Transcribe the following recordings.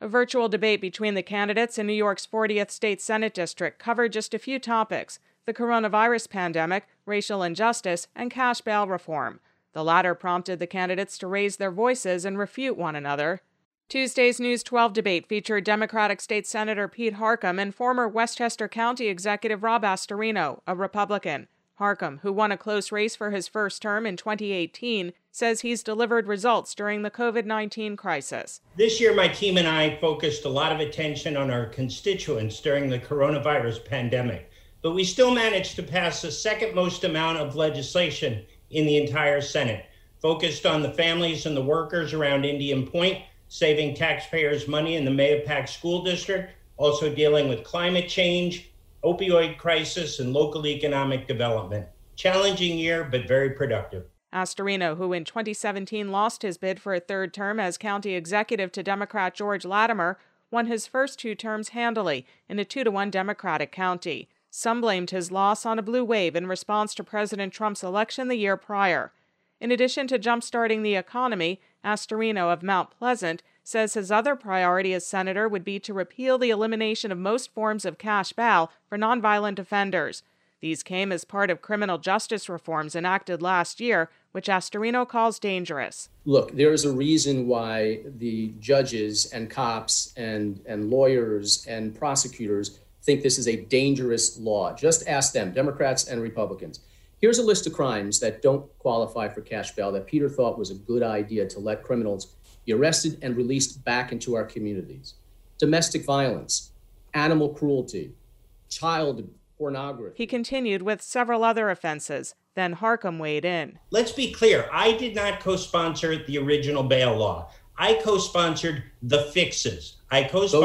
A virtual debate between the candidates in New York's 40th State Senate District covered just a few topics: the coronavirus pandemic, racial injustice, and cash bail reform. The latter prompted the candidates to raise their voices and refute one another. Tuesday's News 12 debate featured Democratic State Senator Pete Harckham and former Westchester County Executive Rob Astorino, a Republican. Harckham, who won a close race for his first term in 2018, says he's delivered results during the COVID-19 crisis. This year, my team and I focused a lot of attention on our constituents during the coronavirus pandemic, but we still managed to pass the second most amount of legislation in the entire Senate, focused on the families and the workers around Indian Point, saving taxpayers money in the Mahopac School District, also dealing with climate change, opioid crisis, and local economic development. Challenging year, but very productive. Astorino, who in 2017 lost his bid for a third term as county executive to Democrat George Latimer, won his first two terms handily in a 2-1 Democratic county. Some blamed his loss on a blue wave in response to President Trump's election the year prior. In addition to jump-starting the economy, Astorino of Mount Pleasant says his other priority as senator would be to repeal the elimination of most forms of cash bail for nonviolent offenders. These came as part of criminal justice reforms enacted last year, which Astorino calls dangerous. Look, there is a reason why the judges and cops and lawyers and prosecutors think this is a dangerous law. Just ask them, Democrats and Republicans. Here's a list of crimes that don't qualify for cash bail that Peter thought was a good idea to let criminals be arrested and released back into our communities: domestic violence, animal cruelty, child pornography. He continued with several other offenses. Then Harckham weighed in. Let's be clear, I did not co-sponsor the original bail law. I co-sponsored the fixes. And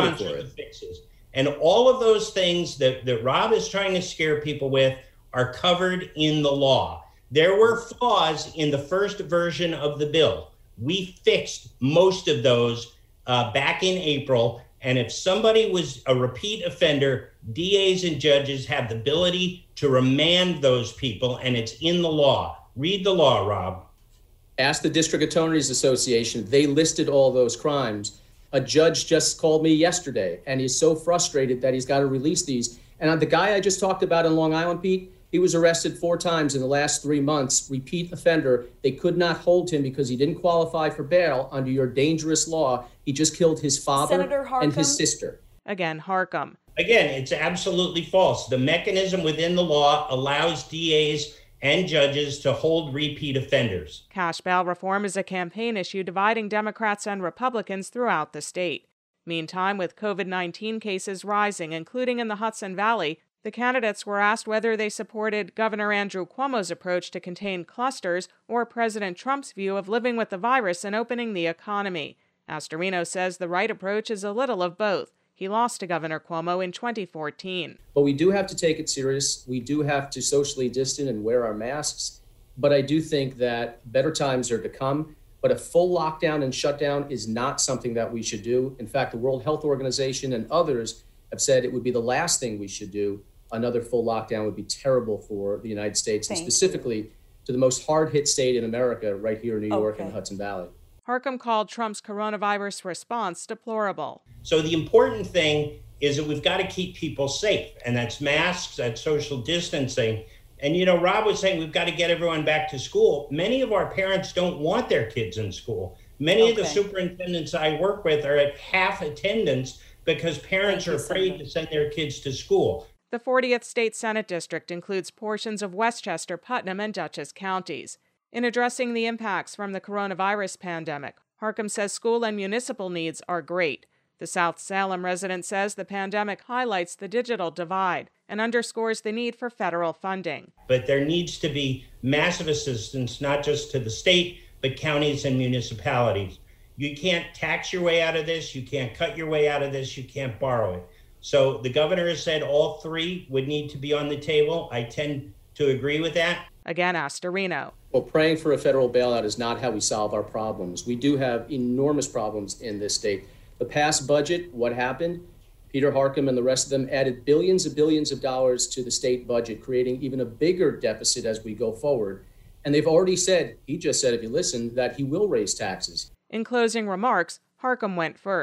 all of those things that Rob is trying to scare people with are covered in the law. There were flaws in the first version of the bill. We fixed most of those back in April. And if somebody was a repeat offender, DAs and judges have the ability to remand those people, and it's in the law. Read the law, Rob. Ask the District Attorneys Association. They listed all those crimes. A judge just called me yesterday, and he's so frustrated that he's got to release these. And the guy I just talked about in Long Island, Pete, he was arrested 4 times in the last 3 months, repeat offender. They could not hold him because he didn't qualify for bail under your dangerous law. He just killed his father and his sister. Again, Harckham. Again, it's absolutely false. The mechanism within the law allows DAs and judges to hold repeat offenders. Cash bail reform is a campaign issue dividing Democrats and Republicans throughout the state. Meantime, with COVID-19 cases rising, including in the Hudson Valley, the candidates were asked whether they supported Governor Andrew Cuomo's approach to contain clusters or President Trump's view of living with the virus and opening the economy. Astorino says the right approach is a little of both. He lost to Governor Cuomo in 2014. But we do have to take it serious. We do have to socially distance and wear our masks. But I do think that better times are to come. But a full lockdown and shutdown is not something that we should do. In fact, the World Health Organization and others have said it would be the last thing we should do. Another full lockdown would be terrible for the United States, and specifically to the most hard-hit state in America, right here in New York and Hudson Valley. Harckham called Trump's coronavirus response deplorable. So the important thing is that we've got to keep people safe, and that's masks, that's social distancing. And, Rob was saying we've got to get everyone back to school. Many of our parents don't want their kids in school. Many of the superintendents I work with are at half attendance because parents are afraid to send their kids to school. The 40th State Senate District includes portions of Westchester, Putnam, and Dutchess counties. In addressing the impacts from the coronavirus pandemic, Harckham says school and municipal needs are great. The South Salem resident says the pandemic highlights the digital divide and underscores the need for federal funding. But there needs to be massive assistance, not just to the state, but counties and municipalities. You can't tax your way out of this. You can't cut your way out of this. You can't borrow it. So the governor has said all 3 would need to be on the table. I tend to agree with that. Again, Astorino. Well, praying for a federal bailout is not how we solve our problems. We do have enormous problems in this state. The past budget, what happened? Peter Harckham and the rest of them added billions of dollars to the state budget, creating even a bigger deficit as we go forward. And they've already said, he just said, if you listen, that he will raise taxes. In closing remarks, Harckham went first.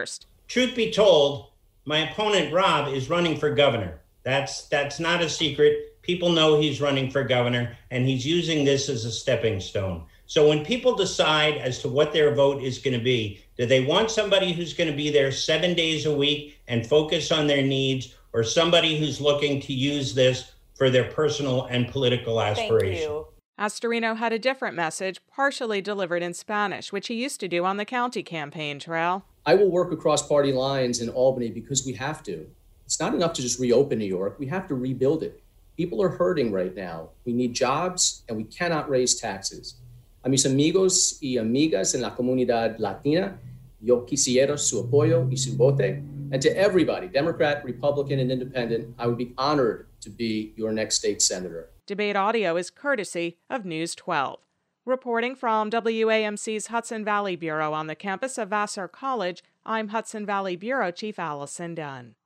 Truth be told, my opponent, Rob, is running for governor. That's not a secret. People know he's running for governor, and he's using this as a stepping stone. So when people decide as to what their vote is going to be, do they want somebody who's going to be there 7 days a week and focus on their needs, or somebody who's looking to use this for their personal and political aspirations? Thank you. Astorino had a different message, partially delivered in Spanish, which he used to do on the county campaign trail. I will work across party lines in Albany because we have to. It's not enough to just reopen New York. We have to rebuild it. People are hurting right now. We need jobs, and we cannot raise taxes. A mis amigos y amigas en la comunidad latina, yo quisiera su apoyo y su voto. And to everybody, Democrat, Republican, and Independent, I would be honored to be your next state senator. Debate audio is courtesy of News 12. Reporting from WAMC's Hudson Valley Bureau on the campus of Vassar College, I'm Hudson Valley Bureau Chief Allison Dunn.